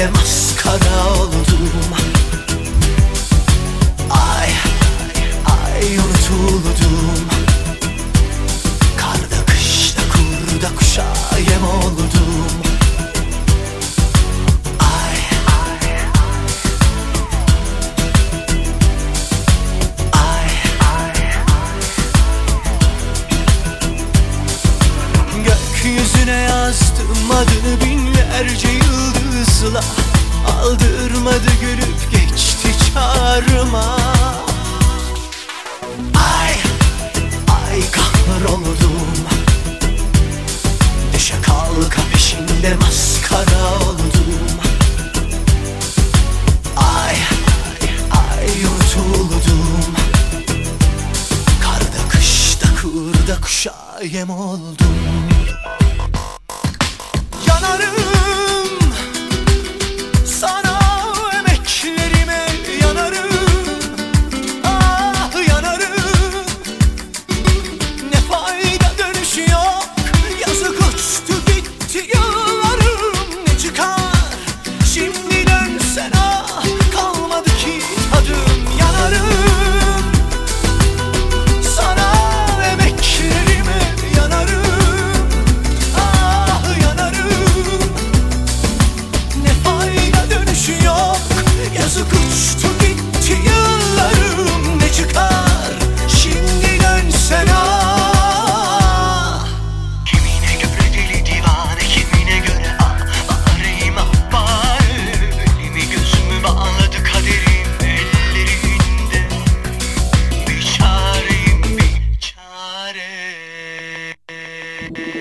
peşinde maskara oldum. Ay, ay unutuldum. Karda kışta kurda kuşa yem oldum. Ay, ay, ay, ay, ay. Gökyüzüne yazdım adını binlerce yıldızla. Aldırmadı gülüp geçti çağrıma. Ay, ay kahroldum. Düşe kalka peşinde maskara oldum. Ay, ay unutuldum. Karda kışta kurda kuşa yem oldum. Yanarım sana, emeklerime yanarım. Ah yanarım, ne fayda dönüşü yok. Yazık uçtu gitti yıllarım. Ne çıkar şimdi dönsen, ah kalmadı ki tadım. Yanarım sana, emeklerime yanarım. Ah yanarım, ne fayda dönüşü yok. Yazık uçtu gitti yıllarım. Ne çıkar şimdi dönsen, ah. Kimine göre deli divane, kimine göre ağrıyım ahbari. Elimi gözümü bağladı kaderim ellerinde. Bir çareyim bir çare.